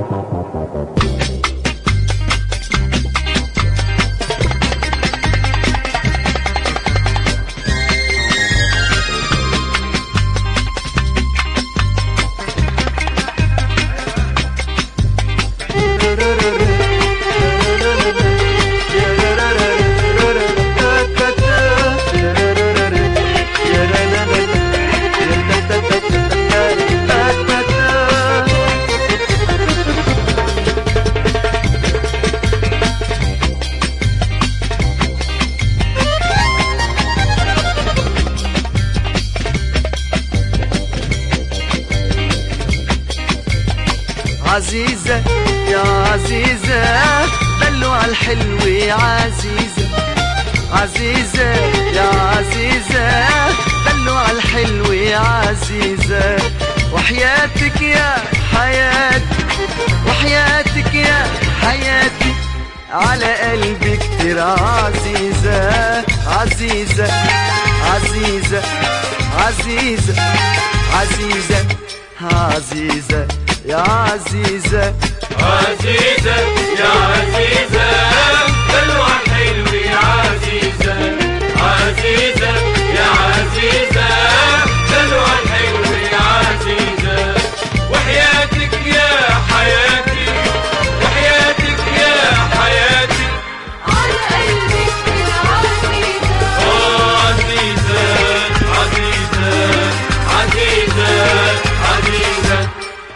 عزيزة يا عزيزة دلوع الحلو يا عزيزة، عزيزة يا عزيزة دلوع الحلو يا عزيزة، وحياتك يا حياتي وحياتك يا حياتي على قلبي كتير عزيزة، عزيزة عزيزة عزيزة عزيزة عزيزة يا عزيزة، عزيزة يا عزيزة دلوع الحلو يا عزيزة، عزيزة يا عزيزة دلوع الحلو يا عزيزة، وحياتك يا حياتي وحياتك يا حياتي على قلبك كده عزيزة، عزيزة عزيزة عزيزة عزيزة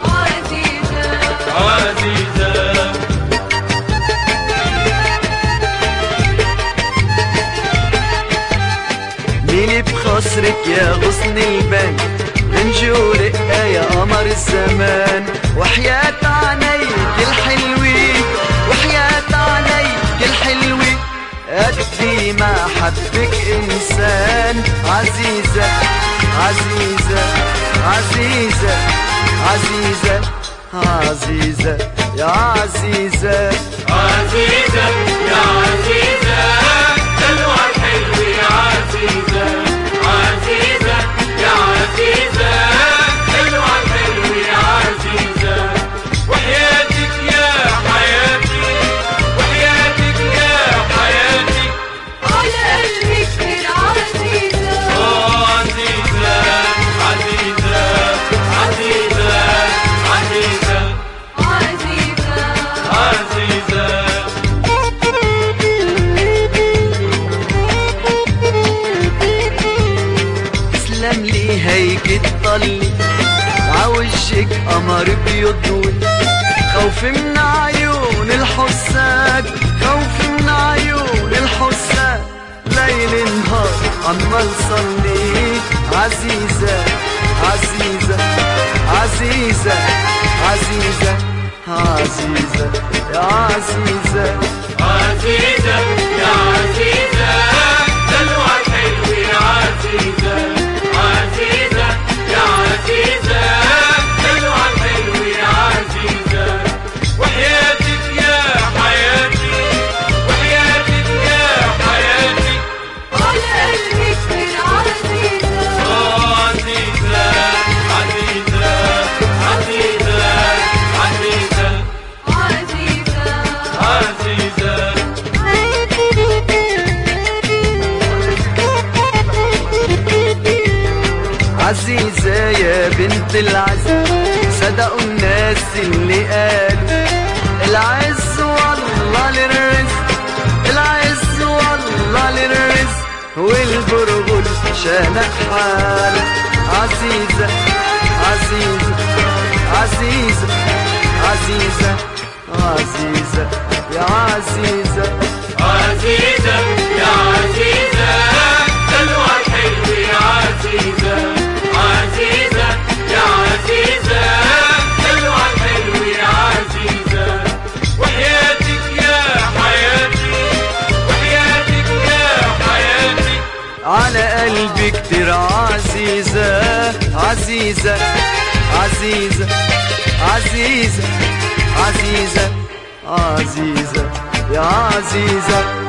عزيزة. مين بخصرك يا غصن البن رنجو رقة يا قمر الزمان، وحياة عينيك الحلوين وحياة عينيك الحلوين قدي ما حبك إنسان، عزيزة عزيزة عزيزة عزيزة عزيزة يا عزيزة، عزيزة يا عزيزة دلوع الحلو يا عزيزة، عزيزة يا عزيزة دلوع الحلو يا عزيزة، وحياتك يا حياتي وحياتك يا حياتي على قلبك كده عزيزة، عزيزة عزيزة عزيزة عزيزة عزيزة. تسلم لي هيك تطلي عوجك قمر بيضوي، خوف من عيون الحساد خوف من عيون الحساد، ليل نهار عمال صلي، عزيزة عزيزة عزيزة عزيزة عزيزة يا عزيزة، عزيزة يا عزيزة دلوع الحلو يا عزيزة، عزيزة يا عزيزة دلوع الحلو يا عزيزة، وحياتك يا حياتي وحياتك يا حياتي على قلبك كده عزيزة، عزيزة عزيزة عزيزة عزيزة عزيزة عزيزة يا بنت العز، صدقوا الناس اللي قالوا العز والله للرزق، العز والله للرزق، والبرغل شانق حاله، عزيزة عزيزة عزيزة عزيزة عزيزة يا عزيزة، عزيزة يا عزيزة دلوع الحلو يا عزيزة، عزيزة يا عزيزة دلوع الحلو يا عزيزة، وحياتك يا حياتي وحياتك يا حياتي على قلبي كتير عزيزة، عزيزة عزيزة عزيزة عزيزة عزيزة يا عزيزة.